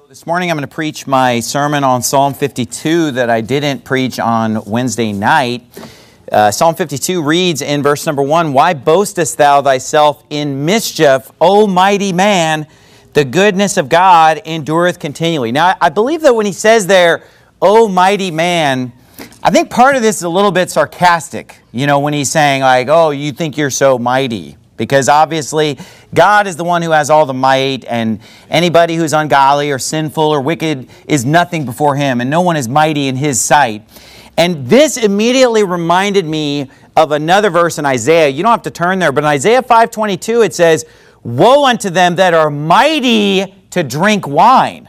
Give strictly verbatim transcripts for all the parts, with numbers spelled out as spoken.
This morning I'm going to preach my sermon on Psalm fifty-two that I didn't preach on Wednesday night. Uh, Psalm fifty-two reads in verse number one, "Why boastest thou thyself in mischief, O mighty man? The goodness of God endureth continually." Now, I believe that when he says there, "O mighty man," I think part of this is a little bit sarcastic. You know, when he's saying like, "Oh, you think you're so mighty." Because obviously, God is the one who has all the might, and anybody who's ungodly or sinful or wicked is nothing before Him, and no one is mighty in His sight. And this immediately reminded me of another verse in Isaiah. You don't have to turn there, but in Isaiah five twenty-two it says, "Woe unto them that are mighty to drink wine,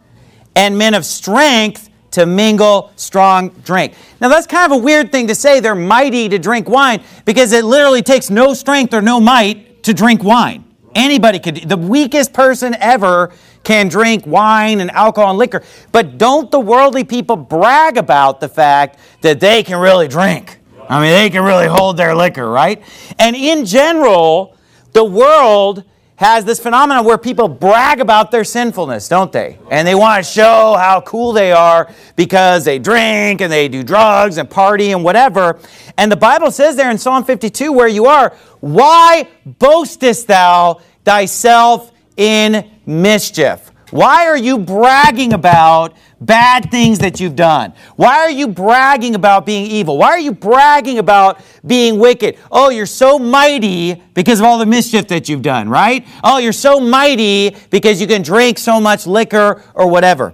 and men of strength to mingle strong drink." Now that's kind of a weird thing to say, they're mighty to drink wine, because it literally takes no strength or no might to drink wine. Anybody could, the weakest person ever can drink wine and alcohol and liquor. But don't the worldly people brag about the fact that they can really drink? I mean, they can really hold their liquor, right? And in general, the world has this phenomenon where people brag about their sinfulness, don't they? And they want to show how cool they are because they drink and they do drugs and party and whatever. And the Bible says there in Psalm fifty-two where you are, "Why boastest thou thyself in mischief?" Why are you bragging about bad things that you've done? Why are you bragging about being evil? Why are you bragging about being wicked? Oh, you're so mighty because of all the mischief that you've done, right? Oh, you're so mighty because you can drink so much liquor or whatever.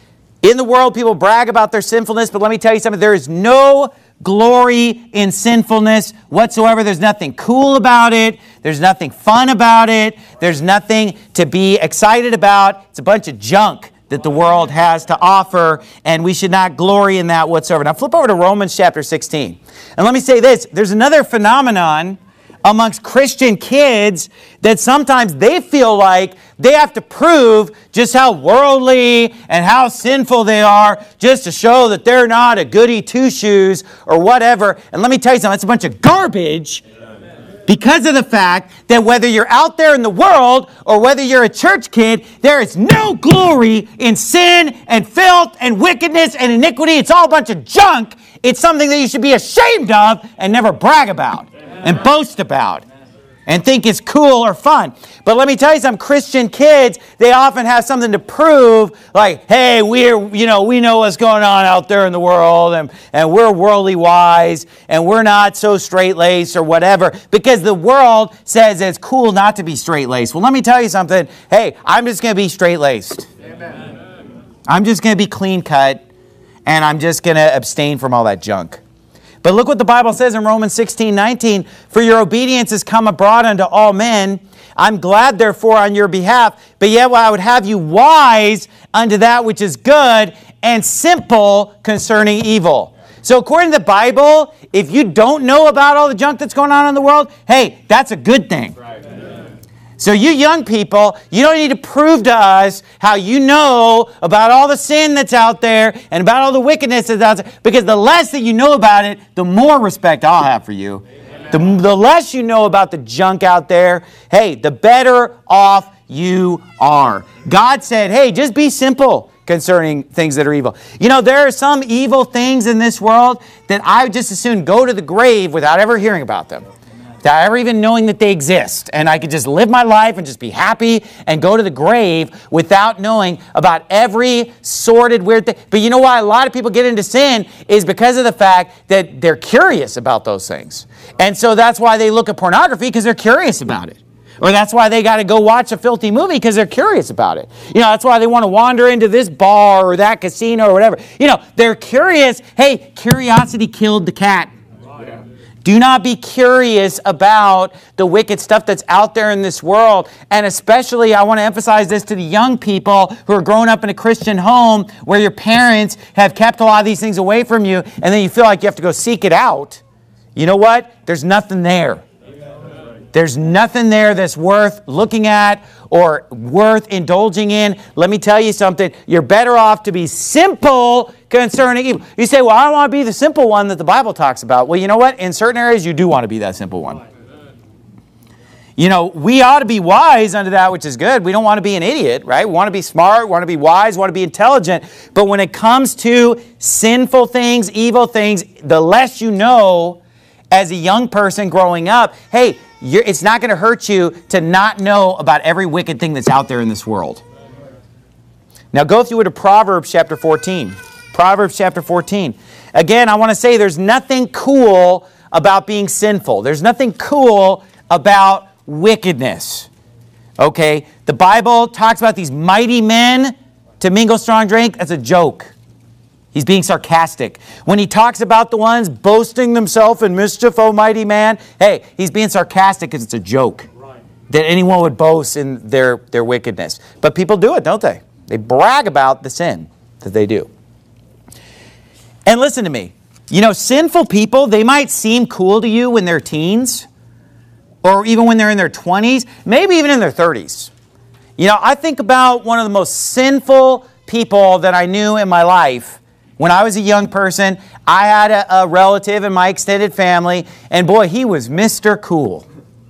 In the world, people brag about their sinfulness, but let me tell you something. There is no glory in sinfulness whatsoever. There's nothing cool about it. There's nothing fun about it. There's nothing to be excited about. It's a bunch of junk that the world has to offer, and we should not glory in that whatsoever. Now flip over to Romans chapter sixteen. And let me say this. There's another phenomenon amongst Christian kids that sometimes they feel like they have to prove just how worldly and how sinful they are just to show that they're not a goody two-shoes or whatever. And let me tell you something, that's a bunch of garbage, because of the fact that whether you're out there in the world or whether you're a church kid, there is no glory in sin and filth and wickedness and iniquity. It's all a bunch of junk. It's something that you should be ashamed of and never brag about and boast about and think is cool or fun. But let me tell you, some Christian kids, they often have something to prove, like, hey, we're, you know, we know what's going on out there in the world, and, and we're worldly wise, and we're not so straight-laced or whatever, because the world says it's cool not to be straight-laced. Well, let me tell you something. Hey, I'm just going to be straight-laced. Amen. I'm just going to be clean-cut, and I'm just going to abstain from all that junk. But look what the Bible says in Romans sixteen nineteen. "For your obedience is come abroad unto all men. I'm glad therefore on your behalf. But yet I would have you wise unto that which is good, and simple concerning evil." So according to the Bible, if you don't know about all the junk that's going on in the world, hey, that's a good thing. Right. So you young people, you don't need to prove to us how you know about all the sin that's out there and about all the wickedness that's out there, because the less that you know about it, the more respect I'll have for you. The, the less you know about the junk out there, hey, the better off you are. God said, hey, just be simple concerning things that are evil. You know, there are some evil things in this world that I would just as soon go to the grave without ever hearing about them. Without ever even knowing that they exist. And I could just live my life and just be happy and go to the grave without knowing about every sordid, weird thing. But you know why a lot of people get into sin is because of the fact that they're curious about those things. And so that's why they look at pornography, because they're curious about it. Or that's why they got to go watch a filthy movie, because they're curious about it. You know, that's why they want to wander into this bar or that casino or whatever. You know, they're curious. Hey, curiosity killed the cat. Do not be curious about the wicked stuff that's out there in this world. And especially, I want to emphasize this to the young people who are growing up in a Christian home where your parents have kept a lot of these things away from you, and then you feel like you have to go seek it out. You know what? There's nothing there. There's nothing there that's worth looking at or worth indulging in. Let me tell you something. You're better off to be simple concerning evil. You say, well, I don't want to be the simple one that the Bible talks about. Well, you know what? In certain areas, you do want to be that simple one. You know, we ought to be wise unto that which is good. We don't want to be an idiot, right? We want to be smart, we want to be wise, we want to be intelligent. But when it comes to sinful things, evil things, the less you know as a young person growing up, hey, you're, it's not going to hurt you to not know about every wicked thing that's out there in this world. Now go through it to Proverbs chapter fourteen. Proverbs chapter fourteen. Again, I want to say there's nothing cool about being sinful. There's nothing cool about wickedness. Okay? The Bible talks about these mighty men to mingle strong drink. That's a joke. He's being sarcastic. When he talks about the ones boasting themselves in mischief, oh mighty man, hey, he's being sarcastic because it's a joke. Right. That anyone would boast in their, their wickedness. But people do it, don't they? They brag about the sin that they do. And listen to me. You know, sinful people, they might seem cool to you when they're teens, or even when they're in their twenties, maybe even in their thirties. You know, I think about one of the most sinful people that I knew in my life. When I was a young person, I had a, a relative in my extended family, and boy, he was Mister Cool.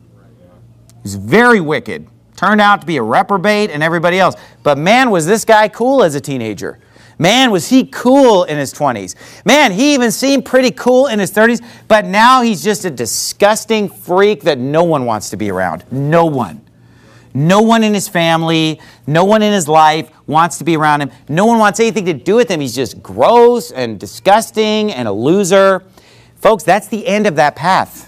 He was very wicked. Turned out to be a reprobate and everybody else. But man, was this guy cool as a teenager. Man, was he cool in his twenties. Man, he even seemed pretty cool in his thirties, but now he's just a disgusting freak that no one wants to be around. No one. No one in his family, no one in his life wants to be around him. No one wants anything to do with him. He's just gross and disgusting and a loser. Folks, that's the end of that path.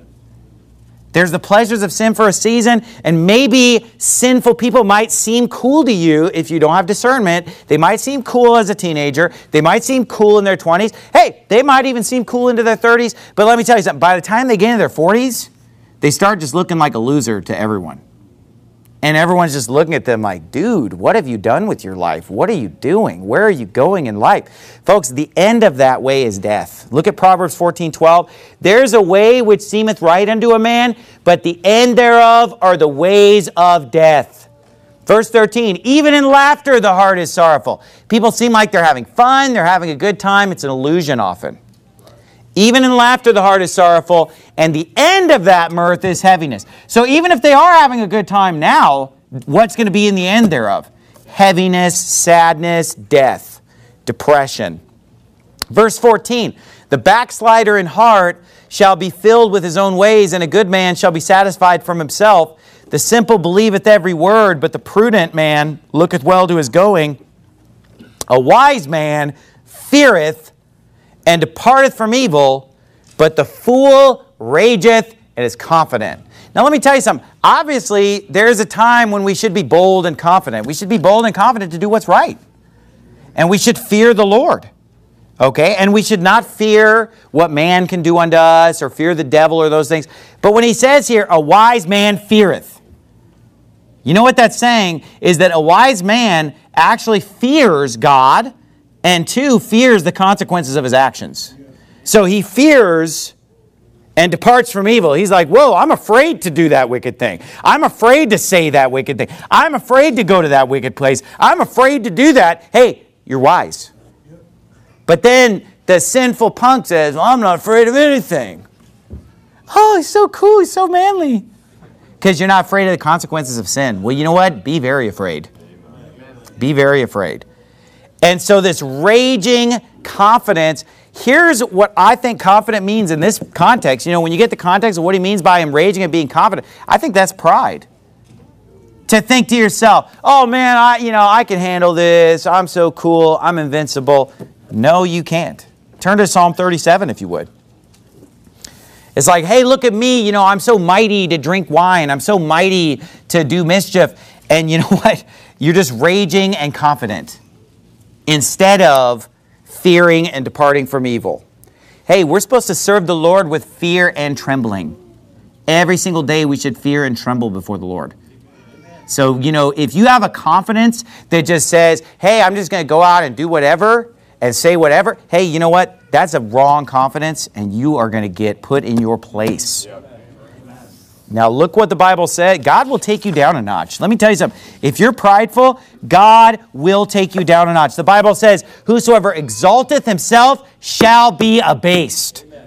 There's the pleasures of sin for a season, and maybe sinful people might seem cool to you if you don't have discernment. They might seem cool as a teenager. They might seem cool in their twenties. Hey, they might even seem cool into their thirties. But let me tell you something. By the time they get into their forties, they start just looking like a loser to everyone. And everyone's just looking at them like, dude, what have you done with your life? What are you doing? Where are you going in life? Folks, the end of that way is death. Look at Proverbs fourteen twelve. There's a way which seemeth right unto a man, but the end thereof are the ways of death. Verse thirteen, even in laughter the heart is sorrowful. People seem like they're having fun, they're having a good time. It's an illusion often. Even in laughter the heart is sorrowful, and the end of that mirth is heaviness. So even if they are having a good time now, what's going to be in the end thereof? Heaviness, sadness, death, depression. Verse fourteen, the backslider in heart shall be filled with his own ways, and a good man shall be satisfied from himself. The simple believeth every word, but the prudent man looketh well to his going. A wise man feareth and departeth from evil, but the fool rageth and is confident. Now let me tell you something. Obviously, there's a time when we should be bold and confident. We should be bold and confident to do what's right. And we should fear the Lord. Okay? And we should not fear what man can do unto us or fear the devil or those things. But when he says here, a wise man feareth, you know what that's saying is that a wise man actually fears God, and two, fears the consequences of his actions. So he fears and departs from evil. He's like, whoa, I'm afraid to do that wicked thing. I'm afraid to say that wicked thing. I'm afraid to go to that wicked place. I'm afraid to do that. Hey, you're wise. But then the sinful punk says, well, I'm not afraid of anything. Oh, he's so cool. He's so manly. Because you're not afraid of the consequences of sin. Well, you know what? Be very afraid. Be very afraid. And so this raging confidence, here's what I think confident means in this context. You know, when you get the context of what he means by him raging and being confident, I think that's pride. To think to yourself, oh man, I, you know, I can handle this. I'm so cool. I'm invincible. No, you can't. Turn to Psalm thirty-seven if you would. It's like, hey, look at me. You know, I'm so mighty to drink wine. I'm so mighty to do mischief. And you know what? You're just raging and confident, instead of fearing and departing from evil. Hey, we're supposed to serve the Lord with fear and trembling. Every single day we should fear and tremble before the Lord. So, you know, if you have a confidence that just says, hey, I'm just going to go out and do whatever and say whatever, hey, you know what? That's a wrong confidence, and you are going to get put in your place. Now, look what the Bible said. God will take you down a notch. Let me tell you something. If you're prideful, God will take you down a notch. The Bible says, whosoever exalteth himself shall be abased.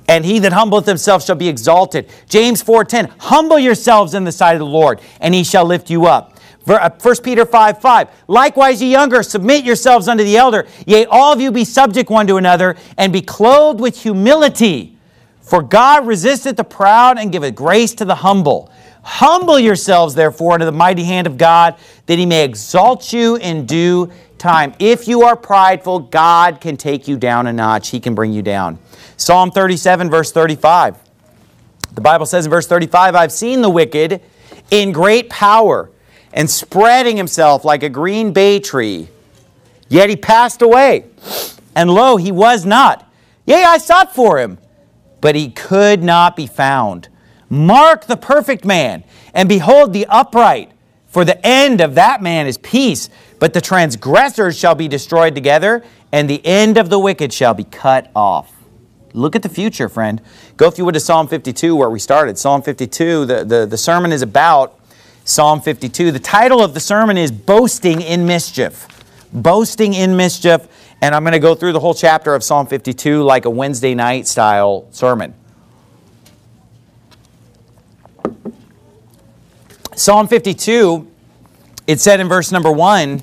and he that humbleth himself shall be exalted. James four ten, humble yourselves in the sight of the Lord, and he shall lift you up. First Peter five five, likewise ye younger, submit yourselves unto the elder. Yea, all of you be subject one to another, and be clothed with humility. For God resisteth the proud, and giveth grace to the humble. Humble yourselves, therefore, under the mighty hand of God, that he may exalt you in due time. If you are prideful, God can take you down a notch. He can bring you down. Psalm thirty-seven, verse thirty-five. The Bible says in verse thirty-five, I've seen the wicked in great power, and spreading himself like a green bay tree. Yet he passed away, and lo, he was not. Yea, I sought for him, but he could not be found. Mark the perfect man, and behold the upright, for the end of that man is peace, but the transgressors shall be destroyed together, and the end of the wicked shall be cut off. Look at the future, friend. Go, if you would, to Psalm fifty-two, where we started. Psalm fifty-two, the, the, the sermon is about Psalm fifty-two. The title of the sermon is Boasting in Mischief. Boasting in Mischief. And I'm going to go through the whole chapter of Psalm fifty-two like a Wednesday night style sermon. Psalm fifty-two, it said in verse number one,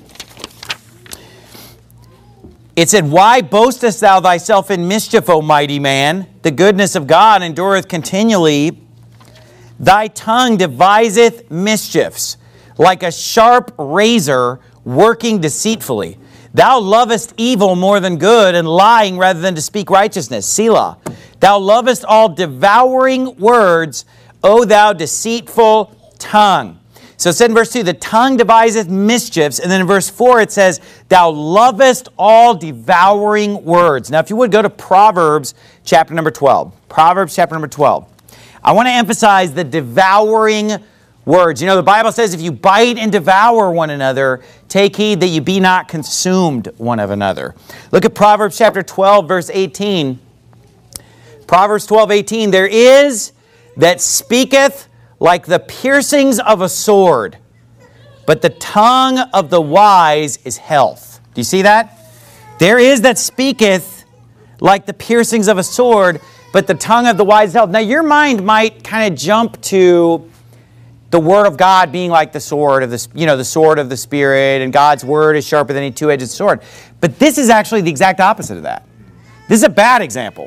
it said, why boastest thou thyself in mischief, O mighty man? The goodness of God endureth continually. Thy tongue deviseth mischiefs, like a sharp razor working deceitfully. Thou lovest evil more than good, and lying rather than to speak righteousness. Selah. Thou lovest all devouring words, O thou deceitful tongue. So it said in verse two, the tongue deviseth mischiefs. And then in verse four it says, thou lovest all devouring words. Now if you would go to Proverbs chapter number twelve. Proverbs chapter number twelve. I want to emphasize the devouring words. You know, the Bible says if you bite and devour one another, take heed that you be not consumed one of another. Look at Proverbs chapter twelve, verse eighteen. Proverbs twelve, eighteen. There is that speaketh like the piercings of a sword, but the tongue of the wise is health. Do you see that? There is that speaketh like the piercings of a sword, but the tongue of the wise is health. Now your mind might kind of jump to the Word of God being like the sword of the, you know, the sword of the Spirit, and God's Word is sharper than a two-edged sword. But this is actually the exact opposite of that. This is a bad example.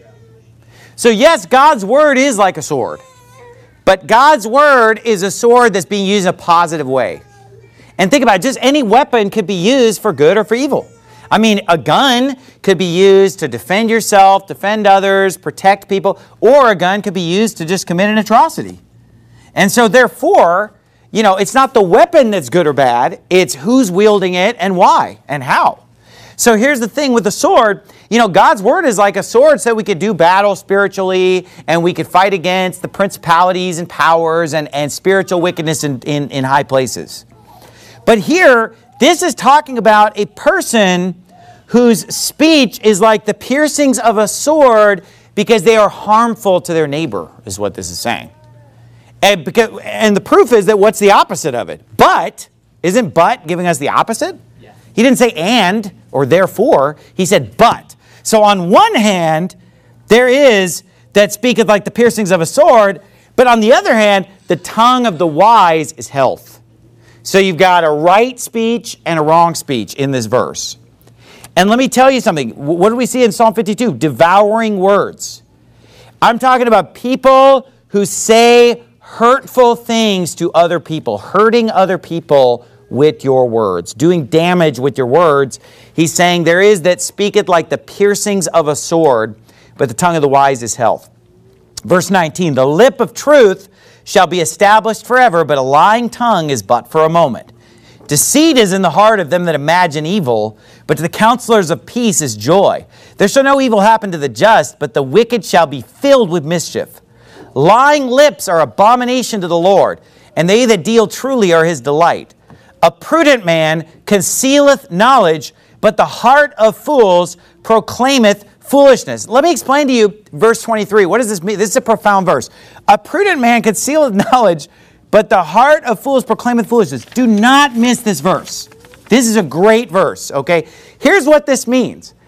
So yes, God's Word is like a sword. But God's Word is a sword that's being used in a positive way. And think about it, just any weapon could be used for good or for evil. I mean, a gun could be used to defend yourself, defend others, protect people, or a gun could be used to just commit an atrocity. And so therefore, you know, it's not the weapon that's good or bad, it's who's wielding it and why and how. So here's the thing with the sword, you know, God's Word is like a sword so we could do battle spiritually and we could fight against the principalities and powers and, and spiritual wickedness in, in, in high places. But here, this is talking about a person whose speech is like the piercings of a sword because they are harmful to their neighbor, is what this is saying. And, because, and the proof is that what's the opposite of it? But, isn't but giving us the opposite? Yeah. He didn't say and or therefore, he said but. So on one hand, there is that speaketh like the piercings of a sword, but on the other hand, the tongue of the wise is health. So you've got a right speech and a wrong speech in this verse. And let me tell you something. What do we see in Psalm fifty-two? Devouring words. I'm talking about people who say hurtful things to other people, hurting other people with your words, doing damage with your words. He's saying there is that speaketh like the piercings of a sword, but the tongue of the wise is health. Verse nineteen, the lip of truth shall be established forever, but a lying tongue is but for a moment. Deceit is in the heart of them that imagine evil, but to the counselors of peace is joy. There shall no evil happen to the just, but the wicked shall be filled with mischief. Lying lips are abomination to the Lord, and they that deal truly are his delight. A prudent man concealeth knowledge, but the heart of fools proclaimeth foolishness. Let me explain to you verse twenty-three. What does this mean? This is a profound verse. A prudent man concealeth knowledge, but the heart of fools proclaimeth foolishness. Do not miss this verse. This is a great verse, okay? Here's what this means.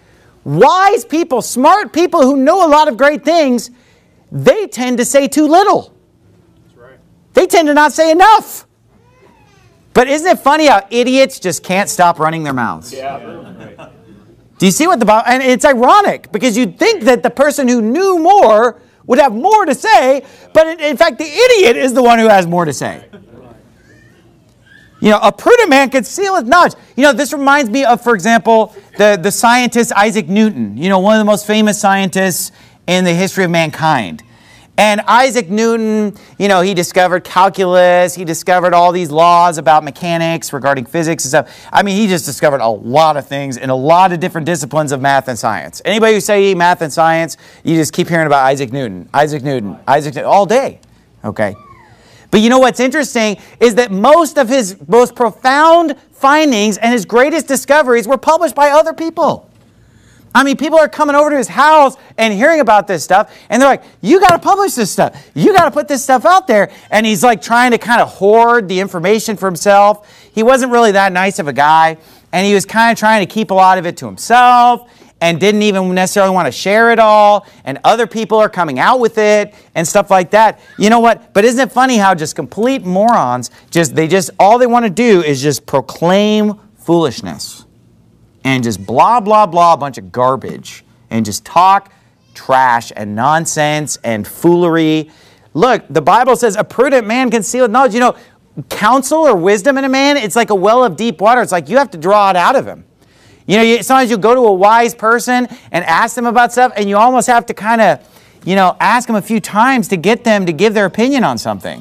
Wise people, smart people who know a lot of great things, they tend to say too little. That's right. They tend to not say enough. But isn't it funny how idiots just can't stop running their mouths? Yeah. Right. Do you see what the Bible... And it's ironic, because you'd think that the person who knew more would have more to say, but in, in fact, the idiot is the one who has more to say. You know, a prudent man concealeth knowledge. You know, this reminds me of, for example, the, the scientist Isaac Newton. You know, one of the most famous scientists in the history of mankind. And Isaac Newton, you know, he discovered calculus. He discovered all these laws about mechanics regarding physics and stuff. I mean, he just discovered a lot of things in a lot of different disciplines of math and science. Anybody who say math and science, you just keep hearing about Isaac Newton, Isaac Newton, Isaac Newton, all day. Okay. But you know what's interesting is that most of his most profound findings and his greatest discoveries were published by other people. I mean, people are coming over to his house and hearing about this stuff, and they're like, you got to publish this stuff. You got to put this stuff out there. And he's like trying to kind of hoard the information for himself. He wasn't really that nice of a guy, and he was kind of trying to keep a lot of it to himself and didn't even necessarily want to share it all, and other people are coming out with it and stuff like that. You know what? But isn't it funny how just complete morons, just they just all they want to do is just proclaim foolishness and just blah, blah, blah, a bunch of garbage and just talk trash and nonsense and foolery. Look, the Bible says a prudent man concealeth knowledge. You know, counsel or wisdom in a man, it's like a well of deep water. It's like you have to draw it out of him. You know, you, sometimes you go to a wise person and ask them about stuff, and you almost have to kind of, you know, ask them a few times to get them to give their opinion on something.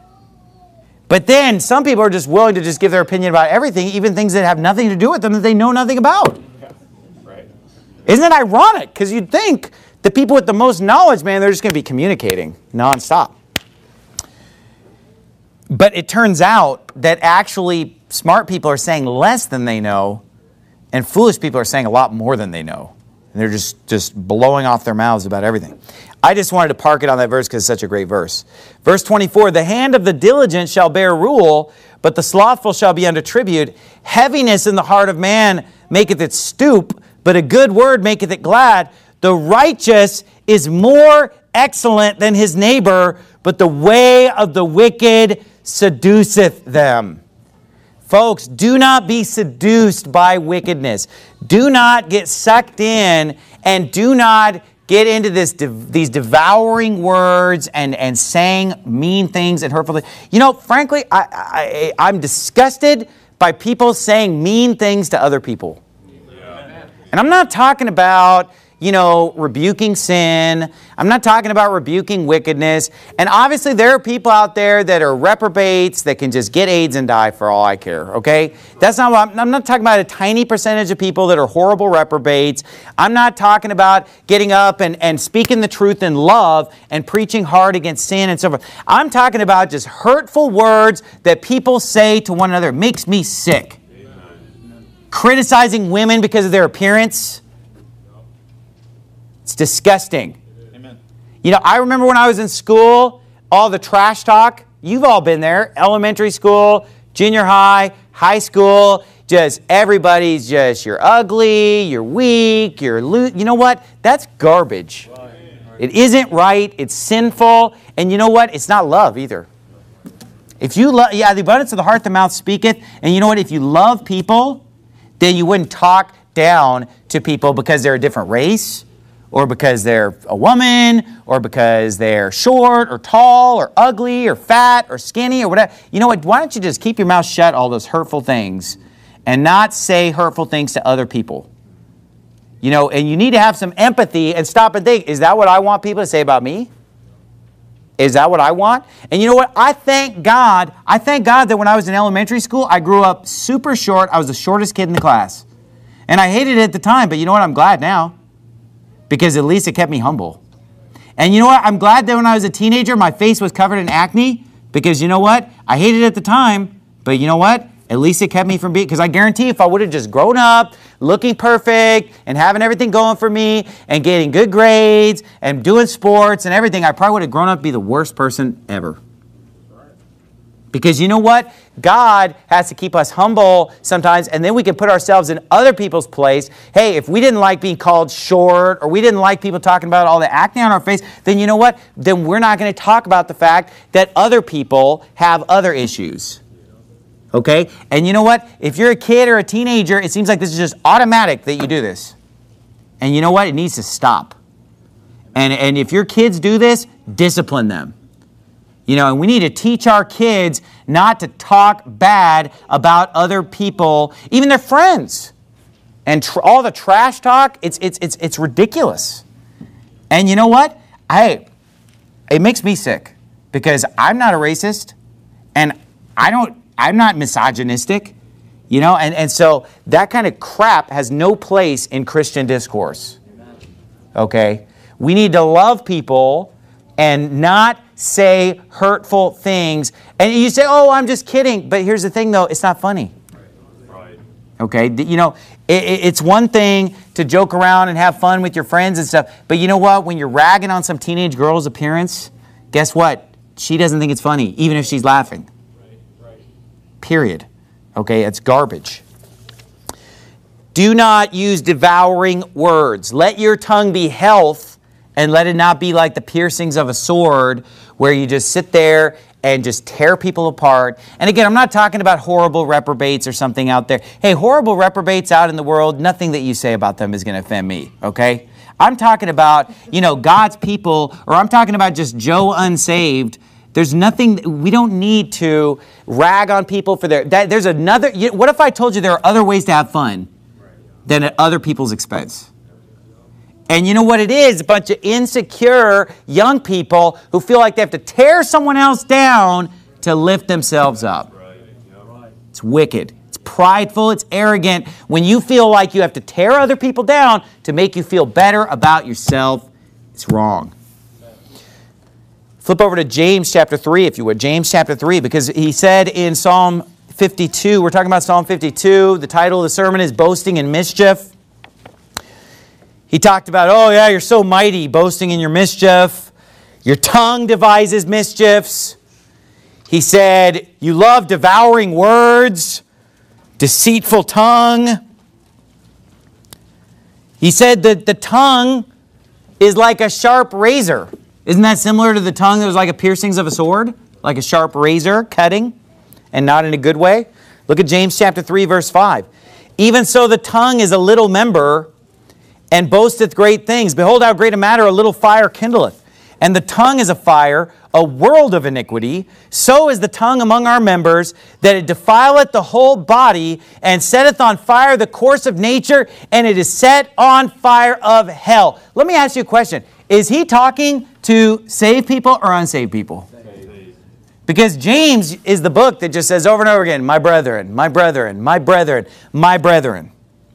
But then some people are just willing to just give their opinion about everything, even things that have nothing to do with them that they know nothing about. Yeah. Right. Isn't it ironic? Because you'd think the people with the most knowledge, man, they're just going to be communicating nonstop. But it turns out that actually smart people are saying less than they know, and foolish people are saying a lot more than they know. And they're just, just blowing off their mouths about everything. I just wanted to park it on that verse because it's such a great verse. Verse twenty-four, the hand of the diligent shall bear rule, but the slothful shall be under tribute. Heaviness in the heart of man maketh it stoop, but a good word maketh it glad. The righteous is more excellent than his neighbor, but the way of the wicked seduceth them. Folks, do not be seduced by wickedness. Do not get sucked in, and do not get into this these devouring words and, and saying mean things and hurtful things. You know, frankly, I, I, I'm disgusted by people saying mean things to other people. Yeah. And I'm not talking about, you know, rebuking sin. I'm not talking about rebuking wickedness. And obviously there are people out there that are reprobates that can just get AIDS and die for all I care, okay? That's not what I'm, I'm not talking about a tiny percentage of people that are horrible reprobates. I'm not talking about getting up and, and speaking the truth in love and preaching hard against sin and so forth. I'm talking about just hurtful words that people say to one another. It makes me sick. Amen. Criticizing women because of their appearance. It's disgusting. Amen. You know, I remember when I was in school, all the trash talk. You've all been there. Elementary school, junior high, high school. Just everybody's just, you're ugly, you're weak, you're lo-. You know what? That's garbage. Right. It isn't right. It's sinful. And you know what? It's not love either. If you love, yeah, the abundance of the heart, the mouth speaketh. And you know what? If you love people, then you wouldn't talk down to people because they're a different race, or because they're a woman, or because they're short, or tall, or ugly, or fat, or skinny, or whatever. You know what? Why don't you just keep your mouth shut, all those hurtful things, and not say hurtful things to other people? You know, and you need to have some empathy and stop and think, is that what I want people to say about me? Is that what I want? And you know what? I thank God. I thank God that when I was in elementary school, I grew up super short. I was the shortest kid in the class. And I hated it at the time, but you know what? I'm glad now. Because at least it kept me humble. And you know what? I'm glad that when I was a teenager, my face was covered in acne. Because you know what? I hated it at the time. But you know what? At least it kept me from being... Because I guarantee if I would have just grown up, looking perfect, and having everything going for me, and getting good grades, and doing sports and everything, I probably would have grown up to be the worst person ever. Because you know what? God has to keep us humble sometimes, and then we can put ourselves in other people's place. Hey, if we didn't like being called short, or we didn't like people talking about all the acne on our face, then you know what? Then we're not going to talk about the fact that other people have other issues. Okay? And you know what? If you're a kid or a teenager, it seems like this is just automatic that you do this. And you know what? It needs to stop. And, and if your kids do this, discipline them. You know, and we need to teach our kids not to talk bad about other people, even their friends. And tr- all the trash talk, it's, it's, it's, it's ridiculous. And you know what? I, it makes me sick because I'm not a racist and I don't, I'm not misogynistic, you know, and, and so that kind of crap has no place in Christian discourse. Okay? We need to love people and not say hurtful things. And you say, oh, I'm just kidding. But here's the thing, though. It's not funny. Right. Okay? You know, it, it's one thing to joke around and have fun with your friends and stuff. But you know what? When you're ragging on some teenage girl's appearance, guess what? She doesn't think it's funny, even if she's laughing. Right. Right. Period. Okay? It's garbage. Do not use devouring words. Let your tongue be health, and let it not be like the piercings of a sword where you just sit there and just tear people apart. And again, I'm not talking about horrible reprobates or something out there. Hey, horrible reprobates out in the world, nothing that you say about them is going to offend me, okay? I'm talking about, you know, God's people, or I'm talking about just Joe unsaved. There's nothing, we don't need to rag on people for their, that, there's another, what if I told you there are other ways to have fun than at other people's expense? And you know what it is? A bunch of insecure young people who feel like they have to tear someone else down to lift themselves up. It's wicked. It's prideful. It's arrogant. When you feel like you have to tear other people down to make you feel better about yourself, it's wrong. Flip over to James chapter three, if you would. James chapter three, because he said in Psalm fifty-two, we're talking about Psalm fifty-two. The title of the sermon is Boasting in Mischief. He talked about, oh yeah, you're so mighty, boasting in your mischief. Your tongue devises mischiefs. He said, you love devouring words, deceitful tongue. He said that the tongue is like a sharp razor. Isn't that similar to the tongue that was like a piercings of a sword? Like a sharp razor cutting, and not in a good way? Look at James chapter three, verse five. Even so the tongue is a little member, and boasteth great things. Behold, how great a matter a little fire kindleth. And the tongue is a fire, a world of iniquity. So is the tongue among our members, that it defileth the whole body, and setteth on fire the course of nature, and it is set on fire of hell. Let me ask you a question. Is he talking to saved people or unsaved people? Because James is the book that just says over and over again, my brethren, my brethren, my brethren, my brethren.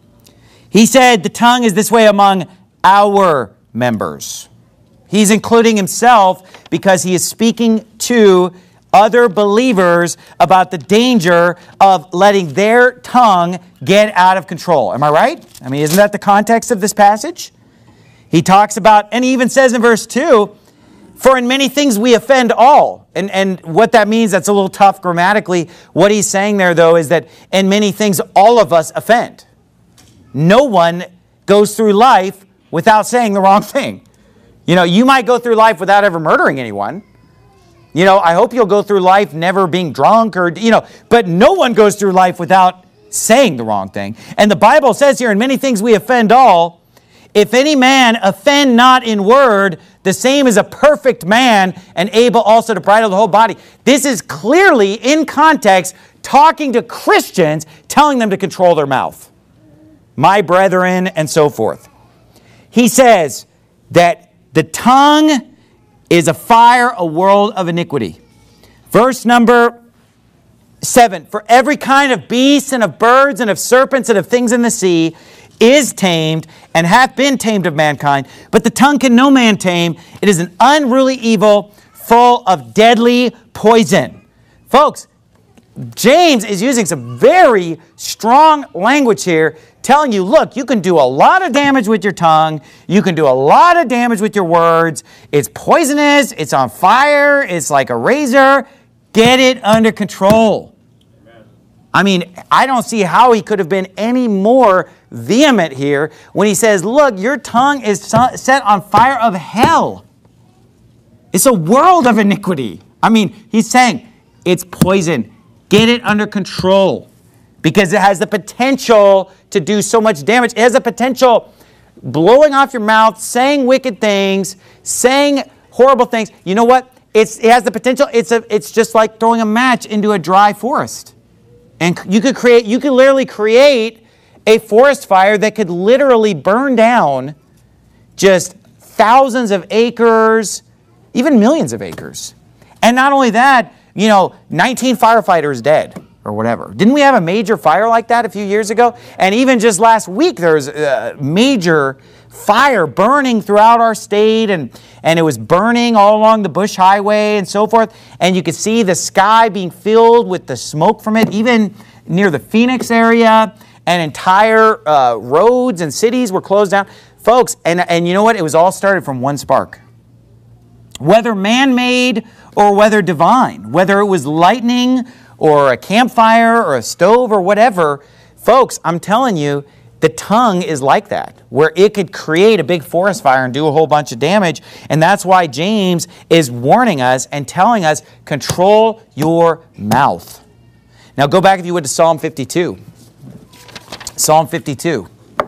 He said the tongue is this way among our members. He's including himself because he is speaking to other believers about the danger of letting their tongue get out of control. Am I right? I mean, isn't that the context of this passage? He talks about, and he even says in verse two, for in many things we offend all. And, and what that means, that's a little tough grammatically. What he's saying there, though, is that in many things all of us offend. No one goes through life without saying the wrong thing. You know, you might go through life without ever murdering anyone. You know, I hope you'll go through life never being drunk or, you know, but no one goes through life without saying the wrong thing. And the Bible says here, in many things we offend all. If any man offend not in word, the same is a perfect man and able also to bridle the whole body. This is clearly in context talking to Christians, telling them to control their mouth. My brethren, and so forth. He says that the tongue is a fire, a world of iniquity. Verse number seven. For every kind of beast and of birds and of serpents and of things in the sea is tamed and hath been tamed of mankind. But the tongue can no man tame. It is an unruly evil full of deadly poison. Folks, James is using some very strong language here, telling you, look, you can do a lot of damage with your tongue. You can do a lot of damage with your words. It's poisonous. It's on fire. It's like a razor. Get it under control. Amen. I mean, I don't see how he could have been any more vehement here when he says, look, your tongue is set on fire of hell. It's a world of iniquity. I mean, he's saying it's poison. Get it under control because it has the potential to do so much damage. It has the potential blowing off your mouth, saying wicked things, saying horrible things. You know what? It's, it has the potential. It's, a, it's just like throwing a match into a dry forest. And you could create, you could literally create a forest fire that could literally burn down just thousands of acres, even millions of acres. And not only that, you know, nineteen firefighters dead or whatever. Didn't we have a major fire like that a few years ago? And even just last week, there was a major fire burning throughout our state, and, and it was burning all along the Bush Highway and so forth. And you could see the sky being filled with the smoke from it, even near the Phoenix area, and entire uh, roads and cities were closed down. Folks, and, and you know what? It was all started from one spark. Whether man-made or whether divine, whether it was lightning or a campfire or a stove or whatever, folks, I'm telling you, the tongue is like that, where it could create a big forest fire and do a whole bunch of damage. And that's why James is warning us and telling us, control your mouth. Now go back, if you would, to Psalm fifty-two. Psalm fifty-two.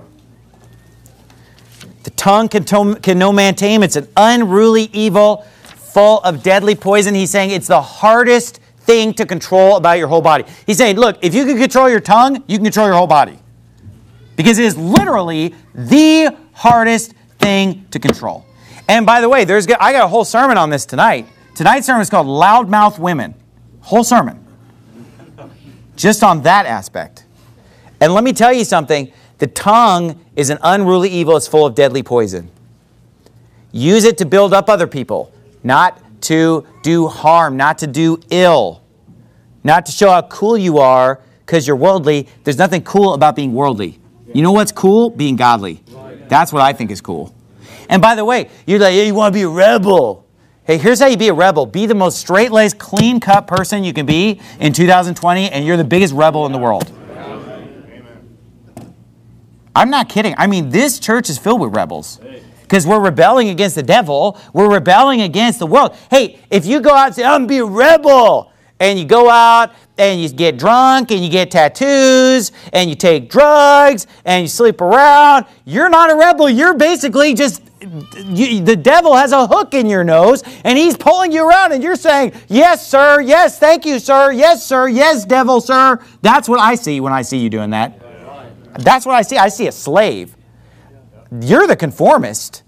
The tongue can, to- can no man tame. It's an unruly evil, full of deadly poison. He's saying it's the hardest thing to control about your whole body. He's saying, look, if you can control your tongue, you can control your whole body. Because it is literally the hardest thing to control. And by the way, there's I got a whole sermon on this tonight. Tonight's sermon is called Loudmouth Women. Whole sermon. Just on that aspect. And let me tell you something. The tongue is an unruly evil. It's full of deadly poison. Use it to build up other people, not to do harm, not to do ill, not to show how cool you are because you're worldly. There's nothing cool about being worldly. You know what's cool? Being godly. That's what I think is cool. And by the way, you're like, hey, you want to be a rebel. Hey, here's how you be a rebel. Be the most straight-laced, clean-cut person you can be in two thousand twenty, and you're the biggest rebel in the world. I'm not kidding. I mean, this church is filled with rebels. Because we're rebelling against the devil. We're rebelling against the world. Hey, if you go out and say, I'm going to be a rebel, and you go out and you get drunk and you get tattoos and you take drugs and you sleep around, you're not a rebel. You're basically just, you, the devil has a hook in your nose and he's pulling you around and you're saying, yes, sir. Yes, thank you, sir. Yes, sir. Yes, devil, sir. That's what I see when I see you doing that. That's what I see. I see a slave. You're the conformist.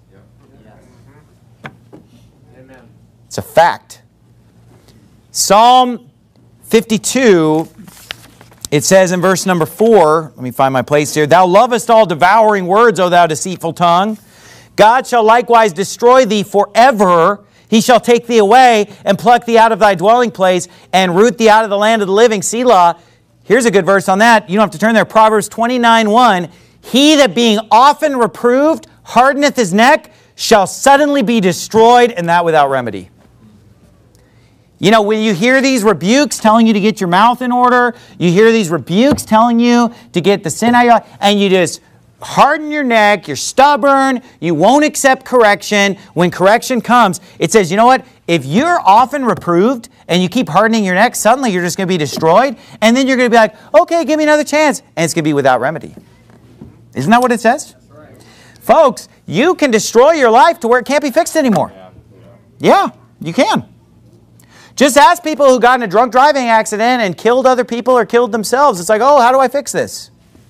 It's a fact. Psalm fifty-two, it says in verse number four, let me find my place here. Thou lovest all devouring words, O thou deceitful tongue. God shall likewise destroy thee forever. He shall take thee away and pluck thee out of thy dwelling place and root thee out of the land of the living. Selah. Here's a good verse on that. You don't have to turn there. Proverbs twenty-nine one. He that being often reproved hardeneth his neck shall suddenly be destroyed, and that without remedy. You know, when you hear these rebukes telling you to get your mouth in order, you hear these rebukes telling you to get the sin out of your, and you just harden your neck, you're stubborn, you won't accept correction. When correction comes, it says, you know what? If you're often reproved and you keep hardening your neck, suddenly you're just going to be destroyed. And then you're going to be like, okay, give me another chance. And it's going to be without remedy. Isn't that what it says? That's right. Folks, you can destroy your life to where it can't be fixed anymore. Yeah, yeah. yeah you can. Just ask people who got in a drunk driving accident and killed other people or killed themselves. It's like, oh, how do I fix this?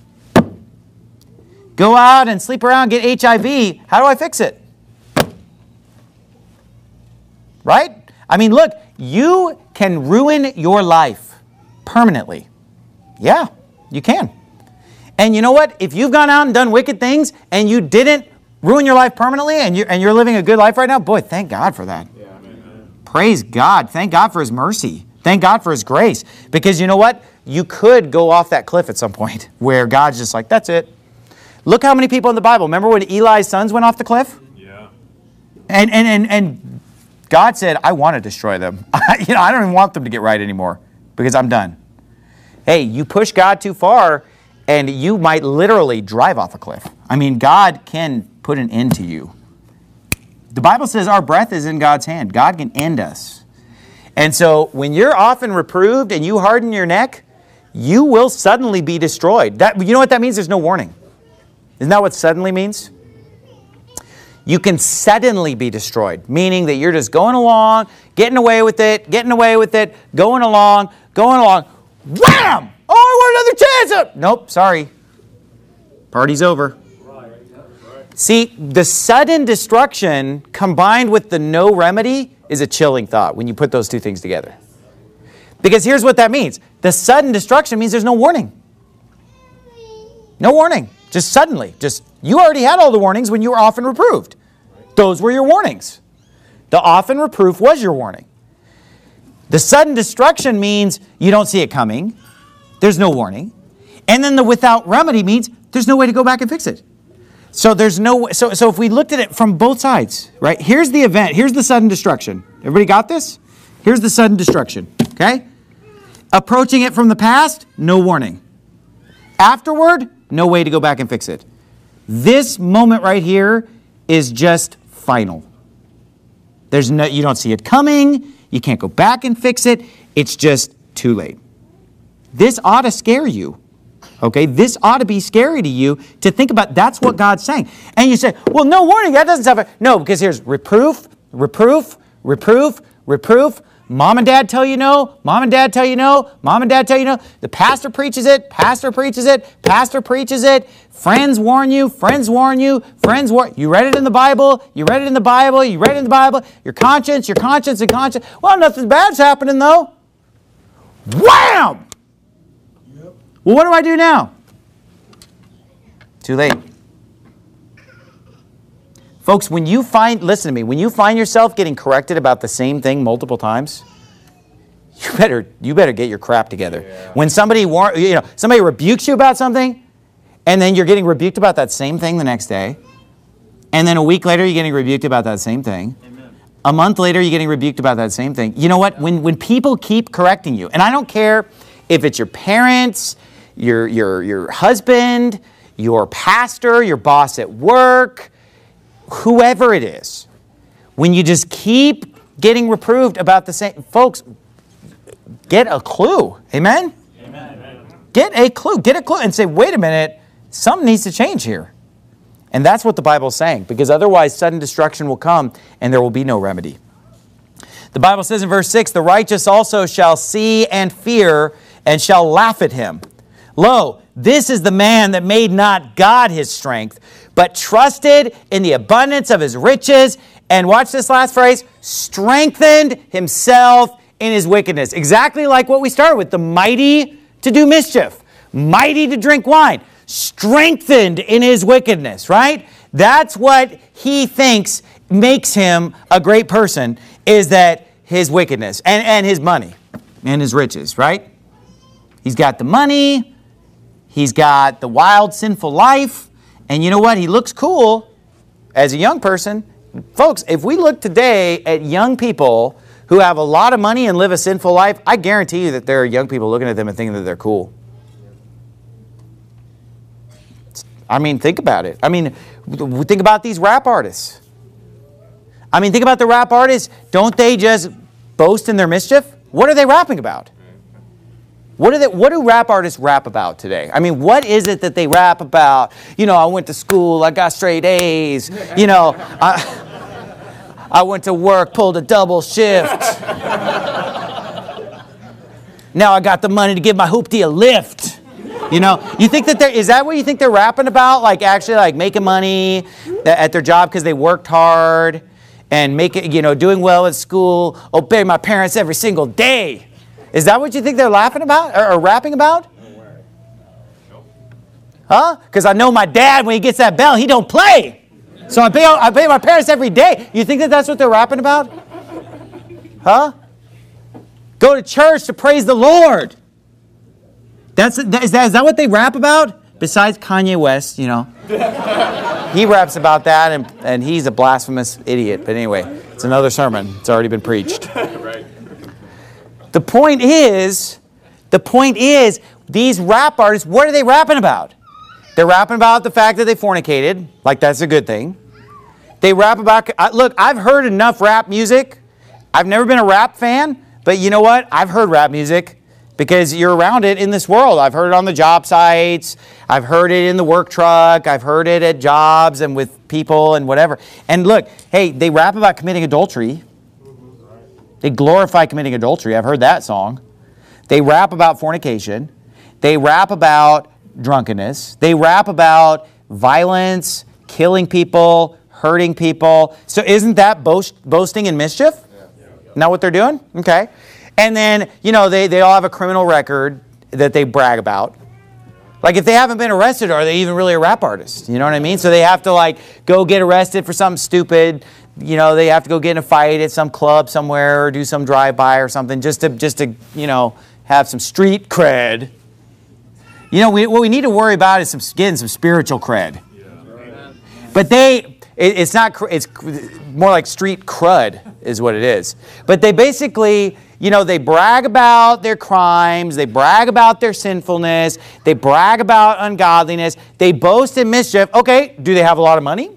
Go out and sleep around, get H I V. How do I fix it? Right? I mean, look, you can ruin your life permanently. Yeah, you can. And you know what? If you've gone out and done wicked things and you didn't ruin your life permanently and you're, and you're living a good life right now, boy, thank God for that. Yeah. Praise God. Thank God for His mercy. Thank God for His grace. Because you know what? You could go off that cliff at some point where God's just like, that's it. Look how many people in the Bible. Remember when Eli's sons went off the cliff? Yeah. And, and, and, and God said, I want to destroy them. you know, I don't even want them to get right anymore because I'm done. Hey, you push God too far and you might literally drive off a cliff. I mean, God can put an end to you. The Bible says our breath is in God's hand. God can end us. And so when you're often reproved and you harden your neck, you will suddenly be destroyed. That, you know what that means? There's no warning. Isn't that what suddenly means? You can suddenly be destroyed, meaning that you're just going along, getting away with it, getting away with it, going along, going along. Wham! Oh, I want another chance. Nope, sorry. Party's over. See, the sudden destruction combined with the no remedy is a chilling thought when you put those two things together. Because here's what that means. The sudden destruction means there's no warning. No warning. Just suddenly. Just, you already had all the warnings when you were often reproved. Those were your warnings. The often reproof was your warning. The sudden destruction means you don't see it coming. There's no warning. And then the without remedy means there's no way to go back and fix it. So there's no, so, so if we looked at it from both sides, right? Here's the event. Here's the sudden destruction. Everybody got this? Here's the sudden destruction, okay? Approaching it from the past, no warning. Afterward, no way to go back and fix it. This moment right here is just final. There's no, you don't see it coming. You can't go back and fix it. It's just too late. This ought to scare you. Okay, this ought to be scary to you to think about. That's what God's saying. And you say, well, no warning, that doesn't sound fair. No, because here's reproof, reproof, reproof, reproof. Mom and dad tell you no. Mom and dad tell you no. Mom and dad tell you no. The pastor preaches it. Pastor preaches it. Pastor preaches it. Friends warn you. Friends warn you. Friends warn you. Read it in the Bible. You read it in the Bible. You read it in the Bible. Your conscience, your conscience, and conscience. Well, nothing bad's happening though. Wham! Well, what do I do now? Too late. Folks, when you find, listen to me, when you find yourself getting corrected about the same thing multiple times, you better, you better get your crap together. Yeah. When somebody, war, you know, somebody rebukes you about something, and then you're getting rebuked about that same thing the next day, and then a week later you're getting rebuked about that same thing. Amen. A month later you're getting rebuked about that same thing. You know what? When, when people keep correcting you, and I don't care if it's your parents, Your, your, your husband, your pastor, your boss at work, whoever it is, when you just keep getting reproved about the same, folks, get a clue. Amen? Amen. Get a clue. Get a clue and say, wait a minute, something needs to change here. And that's what the Bible is saying, because otherwise sudden destruction will come and there will be no remedy. The Bible says in verse six, the righteous also shall see and fear and shall laugh at him. Lo, this is the man that made not God his strength, but trusted in the abundance of his riches, and watch this last phrase, strengthened himself in his wickedness. Exactly like what we started with, the mighty to do mischief, mighty to drink wine, strengthened in his wickedness, right? That's what he thinks makes him a great person, is that his wickedness and, and his money and his riches, right? He's got the money. He's got the wild, sinful life. And you know what? He looks cool as a young person. Folks, if we look today at young people who have a lot of money and live a sinful life, I guarantee you that there are young people looking at them and thinking that they're cool. I mean, think about it. I mean, think about these rap artists. I mean, think about the rap artists. Don't they just boast in their mischief? What are they rapping about? What do they, what do rap artists rap about today? I mean, what is it that they rap about? You know, I went to school, I got straight A's. You know, I, I went to work, pulled a double shift. Now I got the money to give my hoopty a lift. You know, you think that they're, is that what you think they're rapping about? Like actually like making money at their job because they worked hard and make it, you know, doing well at school, obey my parents every single day. Is that what you think they're laughing about or, or rapping about? Huh? Because I know my dad, when he gets that bell, he don't play. So I pay, I pay my parents every day. You think that that's what they're rapping about? Huh? Go to church to praise the Lord. That's, is, that, is that what they rap about? Besides Kanye West, you know. He raps about that, and, and he's a blasphemous idiot. But anyway. It's another sermon. It's already been preached. Right. The point is, the point is, these rap artists, what are they rapping about? They're rapping about the fact that they fornicated, like that's a good thing. They rap about, look, I've heard enough rap music. I've never been a rap fan, but you know what? I've heard rap music because you're around it in this world. I've heard it on the job sites. I've heard it in the work truck. I've heard it at jobs and with people and whatever. And look, hey, they rap about committing adultery. They glorify committing adultery. I've heard that song. They rap about fornication. They rap about drunkenness. They rap about violence, killing people, hurting people. So isn't that boast, boasting and mischief? Isn't that what they're doing? Okay. And then, you know, they, they all have a criminal record that they brag about. Like, if they haven't been arrested, are they even really a rap artist? You know what I mean? So they have to, like, go get arrested for something stupid. You know, they have to go get in a fight at some club somewhere or do some drive-by or something just to, just to, you know, have some street cred. You know, we, what we need to worry about is some, getting some spiritual cred. But they, it, it's not, it's more like street crud is what it is. But they basically, you know, they brag about their crimes. They brag about their sinfulness. They brag about ungodliness. They boast in mischief. Okay, do they have a lot of money?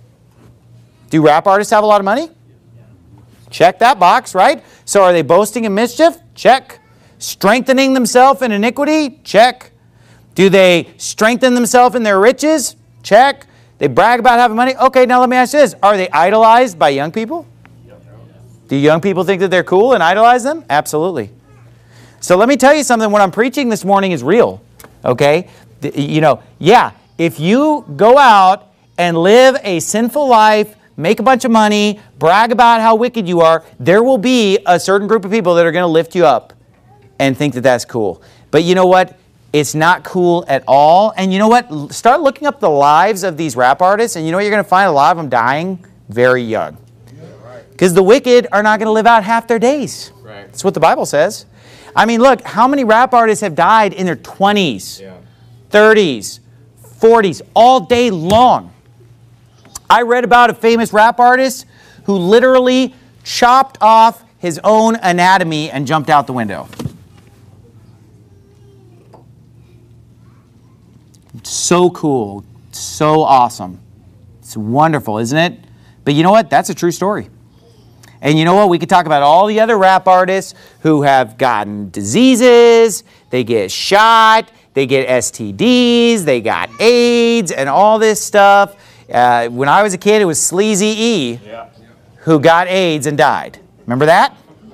Do rap artists have a lot of money? Check that box, right? So are they boasting in mischief? Check. Strengthening themselves in iniquity? Check. Do they strengthen themselves in their riches? Check. They brag about having money? Okay, now let me ask you this. Are they idolized by young people? Do young people think that they're cool and idolize them? Absolutely. So let me tell you something. What I'm preaching this morning is real. Okay? You know, yeah, if you go out and live a sinful life, make a bunch of money, brag about how wicked you are, there will be a certain group of people that are going to lift you up and think that that's cool. But you know what? It's not cool at all. And you know what? Start looking up the lives of these rap artists, and you know what you're going to find? A lot of them dying very young. Because the wicked are not going to live out half their days. Right. That's what the Bible says. I mean, look, how many rap artists have died in their twenties, yeah. thirties, forties, all day long? I read about a famous rap artist who literally chopped off his own anatomy and jumped out the window. So cool. So awesome. It's wonderful, isn't it? But you know what? That's a true story. And you know what? We could talk about all the other rap artists who have gotten diseases, they get shot, they get S T Ds, they got AIDS, and all this stuff. Uh, when I was a kid, it was Sleazy E yeah. who got AIDS and died. Remember that?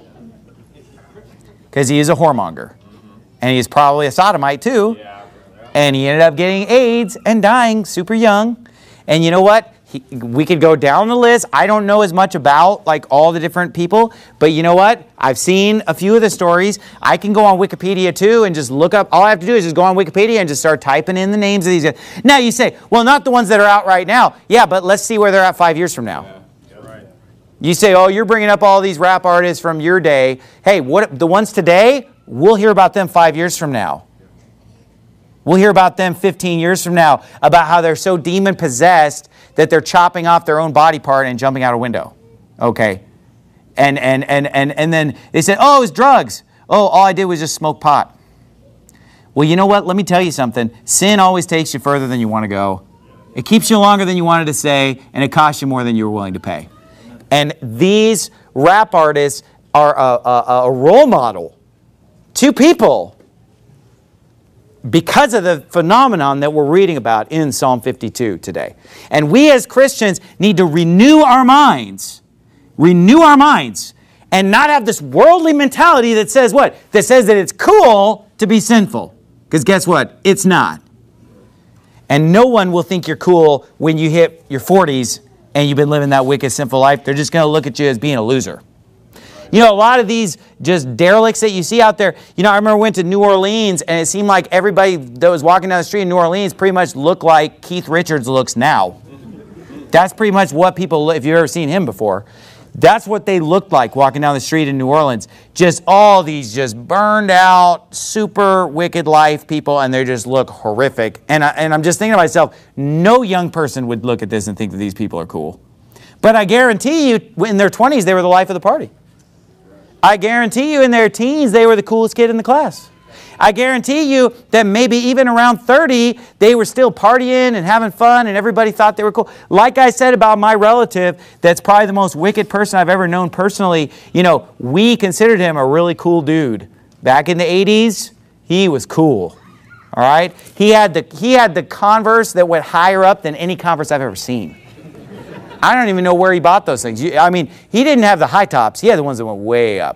Because he is a whoremonger. And he's probably a sodomite too. Yeah. And he ended up getting AIDS and dying super young. And you know what? He, we could go down the list. I don't know as much about like all the different people, but you know what? I've seen a few of the stories. I can go on Wikipedia too and just look up. All I have to do is just go on Wikipedia and just start typing in the names of these guys. Now you say, well, not the ones that are out right now. Yeah, but let's see where they're at five years from now. Yeah. Yeah, right. You say, oh, you're bringing up all these rap artists from your day. Hey, what the ones today? We'll hear about them five years from now. We'll hear about them fifteen years from now, about how they're so demon-possessed that they're chopping off their own body part and jumping out a window. Okay. And and and and and then they said, oh, it was drugs. Oh, all I did was just smoke pot. Well, you know what? Let me tell you something. Sin always takes you further than you want to go. It keeps you longer than you wanted to stay, and it costs you more than you were willing to pay. And these rap artists are a, a, a role model to people because of the phenomenon that we're reading about in Psalm fifty-two today. And we as Christians need to renew our minds, renew our minds, and not have this worldly mentality that says what? That says that it's cool to be sinful. Because guess what? It's not. And no one will think you're cool when you hit your forties and you've been living that wicked, sinful life. They're just going to look at you as being a loser. You know, a lot of these just derelicts that you see out there, you know, I remember I went to New Orleans and it seemed like everybody that was walking down the street in New Orleans pretty much looked like Keith Richards looks now. That's pretty much what people, if you've ever seen him before, that's what they looked like walking down the street in New Orleans. Just all these just burned out, super wicked life people, and they just look horrific. And, I, and I'm just thinking to myself, no young person would look at this and think that these people are cool. But I guarantee you, in their twenties, they were the life of the party. I guarantee you, in their teens, they were the coolest kid in the class. I guarantee you that maybe even around thirty, they were still partying and having fun and everybody thought they were cool. Like I said about my relative, that's probably the most wicked person I've ever known personally. You know, we considered him a really cool dude. Back in the eighties, he was cool. All right? He had the, he had the Converse that went higher up than any Converse I've ever seen. I don't even know where he bought those things. I mean, he didn't have the high tops. He had the ones that went way up.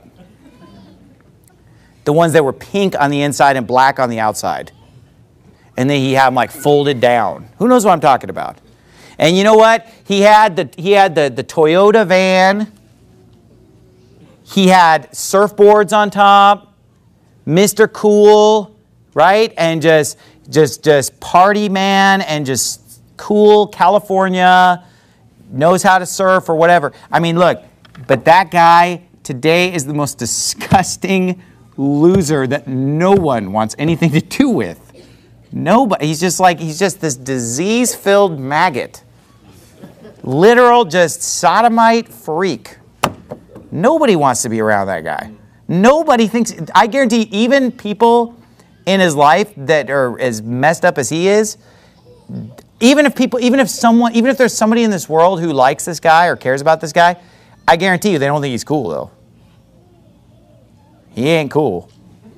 The ones that were pink on the inside and black on the outside. And then he had them like folded down. Who knows what I'm talking about? And you know what? He had the, he had the, the Toyota van. He had surfboards on top. Mister Cool, right? And just, just, just party man and just cool California. Knows how to surf or whatever. I mean, look, but that guy today is the most disgusting loser that no one wants anything to do with. Nobody. He's just like, he's just this disease-filled maggot. Literal, just sodomite freak. Nobody wants to be around that guy. Nobody thinks, I guarantee even people in his life that are as messed up as he is, even if people, even if someone, even if there's somebody in this world who likes this guy or cares about this guy, I guarantee you they don't think he's cool though. He ain't cool.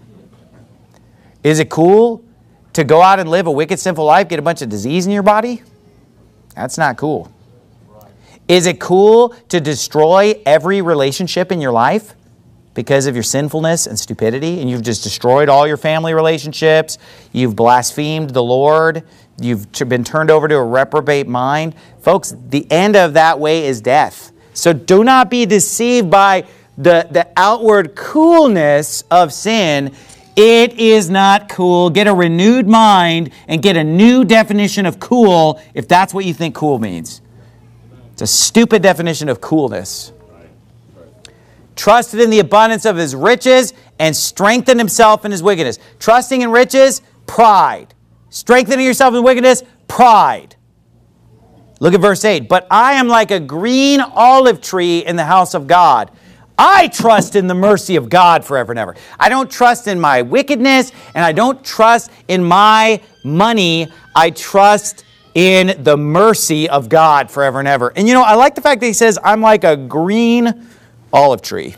Is it cool to go out and live a wicked, sinful life, get a bunch of disease in your body? That's not cool. Is it cool to destroy every relationship in your life because of your sinfulness and stupidity, and you've just destroyed all your family relationships, you've blasphemed the Lord, you've been turned over to a reprobate mind? Folks, the end of that way is death. So do not be deceived by The, the outward coolness of sin. It is not cool. Get a renewed mind and get a new definition of cool if that's what you think cool means. It's a stupid definition of coolness. Trusted in the abundance of his riches and strengthened himself in his wickedness. Trusting in riches, pride. Strengthening yourself in wickedness, pride. Look at verse eight. But I am like a green olive tree in the house of God. I trust in the mercy of God forever and ever. I don't trust in my wickedness, and I don't trust in my money. I trust in the mercy of God forever and ever. And you know, I like the fact that he says, I'm like a green olive tree.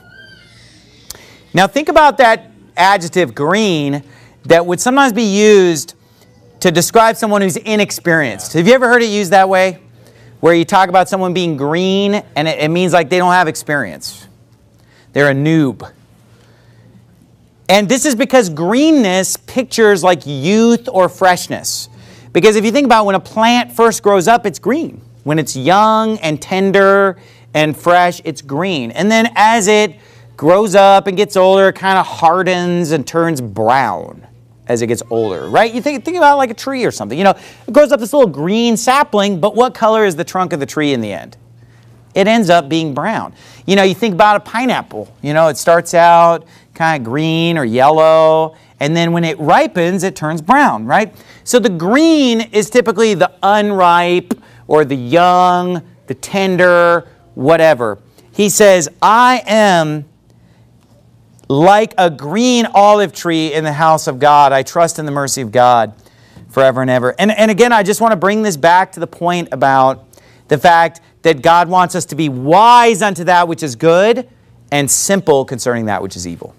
Now think about that adjective green that would sometimes be used to describe someone who's inexperienced. Have you ever heard it used that way? Where you talk about someone being green, and it, it means like they don't have experience. They're a noob. And this is because greenness pictures like youth or freshness. Because if you think about when a plant first grows up, it's green. When it's young and tender and fresh, it's green. And then as it grows up and gets older, it kind of hardens and turns brown as it gets older, right? You think, think about it like a tree or something. You know, it grows up this little green sapling, but what color is the trunk of the tree in the end? It ends up being brown. You know, you think about a pineapple. You know, it starts out kind of green or yellow, and then when it ripens, it turns brown, right? So the green is typically the unripe or the young, the tender, whatever. He says, I am like a green olive tree in the house of God. I trust in the mercy of God forever and ever. And, and again, I just want to bring this back to the point about the fact that God wants us to be wise unto that which is good and simple concerning that which is evil.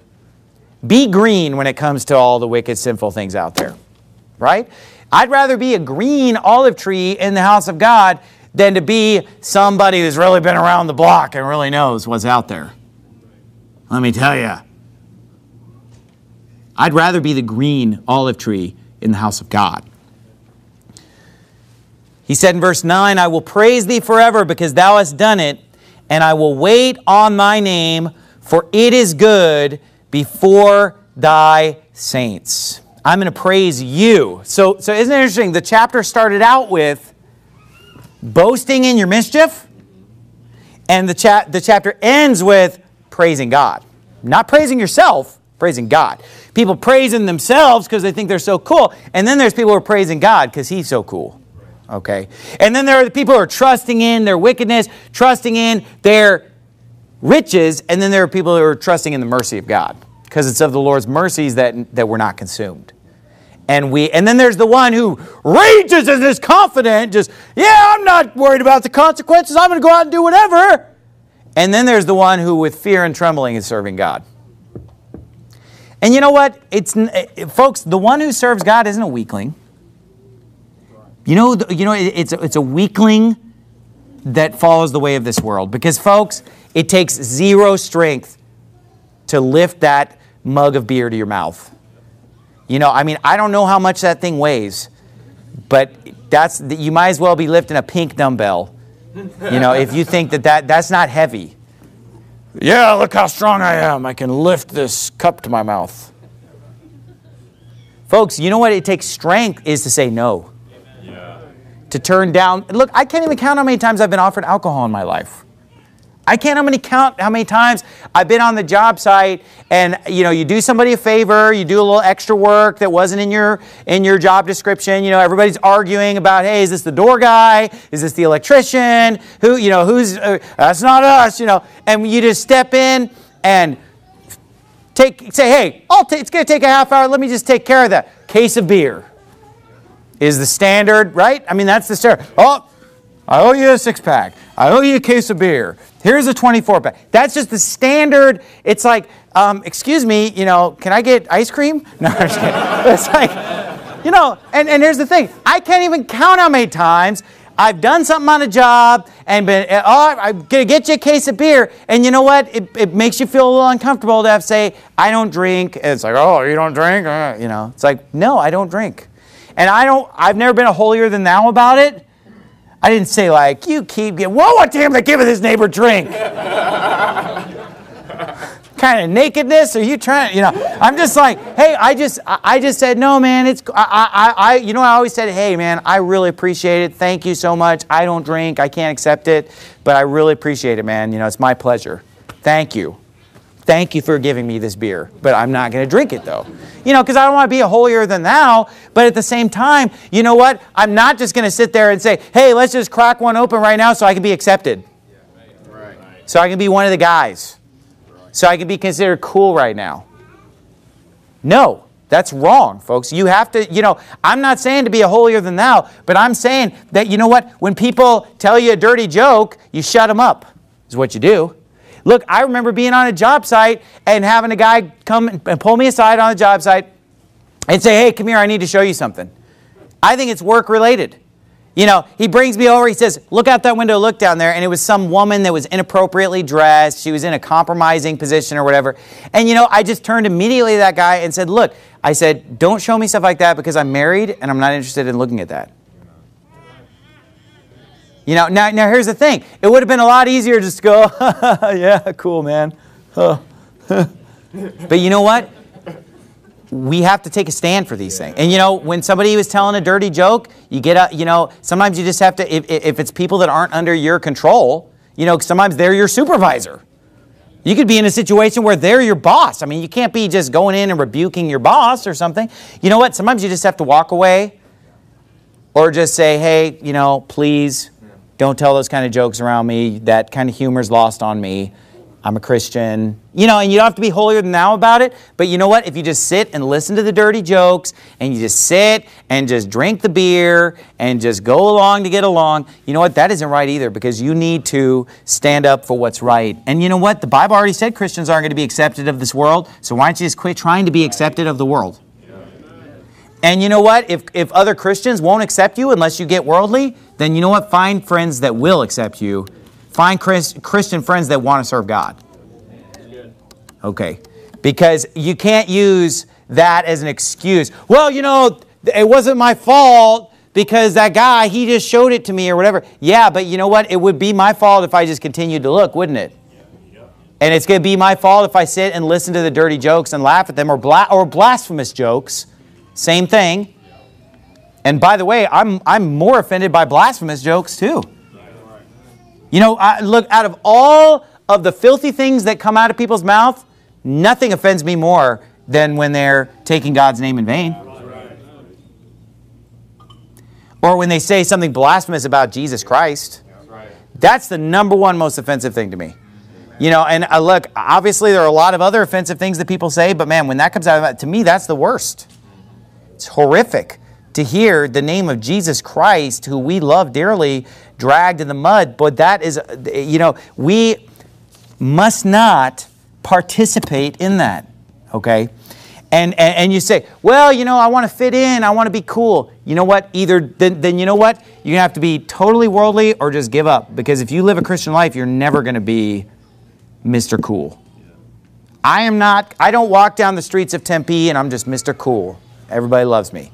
Be green when it comes to all the wicked, sinful things out there, right? I'd rather be a green olive tree in the house of God than to be somebody who's really been around the block and really knows what's out there. Let me tell you. I'd rather be the green olive tree in the house of God. He said in verse nine, I will praise thee forever because thou hast done it, and I will wait on thy name, for it is good before thy saints. I'm going to praise you. So, so isn't it interesting? The chapter started out with boasting in your mischief, and the, cha- the chapter ends with praising God. Not praising yourself, praising God. People praising themselves because they think they're so cool, and then there's people who are praising God because he's so cool. Okay? And then there are the people who are trusting in their wickedness, trusting in their riches, and then there are people who are trusting in the mercy of God, because it's of the Lord's mercies that, that we're not consumed. And we, and then there's the one who rages and is confident, just, yeah, I'm not worried about the consequences, I'm going to go out and do whatever. And then there's the one who with fear and trembling is serving God. And you know what? It's, folks, the one who serves God isn't a weakling. You know, you know, it's a, it's a weakling that follows the way of this world. Because, folks, it takes zero strength to lift that mug of beer to your mouth. You know, I mean, I don't know how much that thing weighs, but that's you might as well be lifting a pink dumbbell. You know, if you think that, that that's not heavy. Yeah, look how strong I am. I can lift this cup to my mouth. Folks, you know what it takes strength is to say no. Yeah. To turn down. Look, I can't even count how many times I've been offered alcohol in my life. I can't how many count how many times I've been on the job site and you know you do somebody a favor, you do a little extra work that wasn't in your in your job description. You know everybody's arguing about, hey, is this the door guy? Is this the electrician? Who you know who's uh, that's not us. You know, and you just step in and take say, hey, I'll t- it's going to take a half hour. Let me just take care of that. Case of beer is the standard, right? I mean that's the standard. Oh, I owe you a six pack. I owe you a case of beer. Here's a twenty-four pack. That's just the standard. It's like, um, excuse me, you know, can I get ice cream? No, I'm just kidding. It's like, you know, and, and here's the thing. I can't even count how many times I've done something on a job and been, oh, I'm going to get you a case of beer. And you know what? It, it makes you feel a little uncomfortable to have to say, I don't drink. And it's like, oh, you don't drink? Uh, you know, it's like, no, I don't drink. And I don't, I've never been a holier than thou about it. I didn't say like, you keep getting, whoa, what damn, they giving this neighbor drink? Kind of nakedness? Are you trying, you know, I'm just like, hey, I just, I just said, no, man, it's, I, I, I, you know, I always said, hey, man, I really appreciate it. Thank you so much. I don't drink. I can't accept it, but I really appreciate it, man. You know, it's my pleasure. Thank you. Thank you for giving me this beer, but I'm not going to drink it though. You know, because I don't want to be a holier than thou, but at the same time, you know what? I'm not just going to sit there and say, hey, let's just crack one open right now so I can be accepted. Right. So I can be one of the guys. So I can be considered cool right now. No, that's wrong, folks. You have to, you know, I'm not saying to be a holier than thou, but I'm saying that, you know what? When people tell you a dirty joke, you shut them up, is what you do. Look, I remember being on a job site and having a guy come and pull me aside on a job site and say, hey, come here, I need to show you something. I think it's work related. You know, he brings me over, he says, look out that window, look down there. And it was some woman that was inappropriately dressed. She was in a compromising position or whatever. And, you know, I just turned immediately to that guy and said, look, I said, don't show me stuff like that because I'm married and I'm not interested in looking at that. You know, now, now here's the thing. It would have been a lot easier just to go, yeah, cool, man. But you know what? We have to take a stand for these things. And, you know, when somebody was telling a dirty joke, you get a, you know, sometimes you just have to, if, if it's people that aren't under your control, you know, sometimes they're your supervisor. You could be in a situation where they're your boss. I mean, you can't be just going in and rebuking your boss or something. You know what? Sometimes you just have to walk away or just say, hey, you know, please, don't tell those kind of jokes around me. That kind of humor's lost on me. I'm a Christian. You know, and you don't have to be holier than thou about it. But you know what? If you just sit and listen to the dirty jokes and you just sit and just drink the beer and just go along to get along, you know what? That isn't right either because you need to stand up for what's right. And you know what? The Bible already said Christians aren't going to be accepted of this world. So why don't you just quit trying to be accepted of the world? And you know what? If, if other Christians won't accept you unless you get worldly, then you know what? Find friends that will accept you. Find Chris, Christian friends that want to serve God. Okay. Because you can't use that as an excuse. Well, you know, it wasn't my fault because that guy, he just showed it to me or whatever. Yeah, but you know what? It would be my fault if I just continued to look, wouldn't it? And it's going to be my fault if I sit and listen to the dirty jokes and laugh at them or, bla- or blasphemous jokes. Same thing. And by the way, I'm I'm more offended by blasphemous jokes too. You know, I, look, out of all of the filthy things that come out of people's mouth, nothing offends me more than when they're taking God's name in vain. Or when they say something blasphemous about Jesus Christ. That's the number one most offensive thing to me. You know, and uh, look, obviously there are a lot of other offensive things that people say, but man, when that comes out of that, to me, that's the worst. It's horrific to hear the name of Jesus Christ, who we love dearly, dragged in the mud. But that is, you know, we must not participate in that, okay? And, and, and you say, well, you know, I want to fit in, I want to be cool. You know what? Either, then, then you know what? You're going to have to be totally worldly or just give up. Because if you live a Christian life, you're never going to be Mister Cool. I am not, I don't walk down the streets of Tempe and I'm just Mister Cool. Everybody loves me.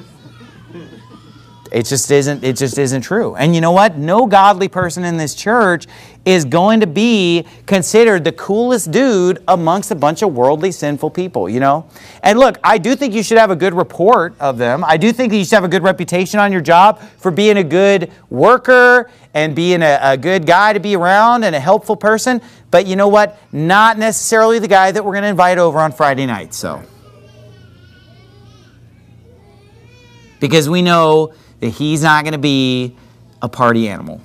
It just isn't, it just isn't true. And you know what? No godly person in this church is going to be considered the coolest dude amongst a bunch of worldly, sinful people, you know? And look, I do think you should have a good report of them. I do think that you should have a good reputation on your job for being a good worker and being a, a good guy to be around and a helpful person. But you know what? Not necessarily the guy that we're going to invite over on Friday night, so. Because we know that he's not going to be a party animal.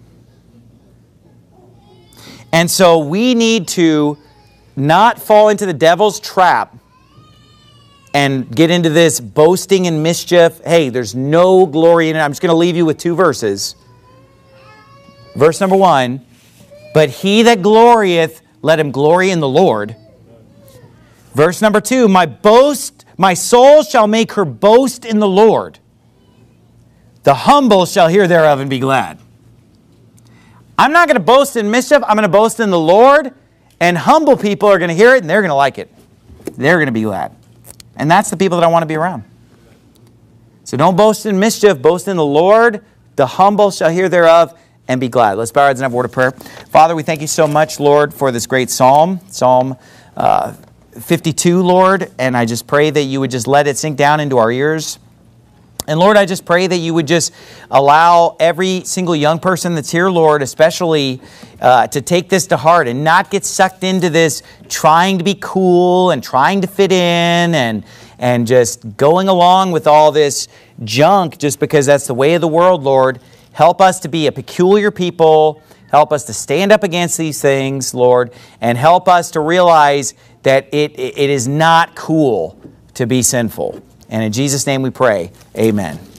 And so we need to not fall into the devil's trap and get into this boasting and mischief. Hey, there's no glory in it. I'm just going to leave you with two verses. Verse number one, but he that glorieth, let him glory in the Lord. Verse number two, my boast, my soul shall make her boast in the Lord. The humble shall hear thereof and be glad. I'm not going to boast in mischief. I'm going to boast in the Lord. And humble people are going to hear it and they're going to like it. They're going to be glad. And that's the people that I want to be around. So don't boast in mischief. Boast in the Lord. The humble shall hear thereof and be glad. Let's bow our heads and have a word of prayer. Father, we thank you so much, Lord, for this great psalm. Psalm uh, fifty-two, Lord. And I just pray that you would just let it sink down into our ears. And Lord, I just pray that you would just allow every single young person that's here, Lord, especially uh, to take this to heart and not get sucked into this trying to be cool and trying to fit in and, and just going along with all this junk just because that's the way of the world, Lord. Help us to be a peculiar people. Help us to stand up against these things, Lord, and help us to realize that it, it is not cool to be sinful. And in Jesus' name we pray, amen.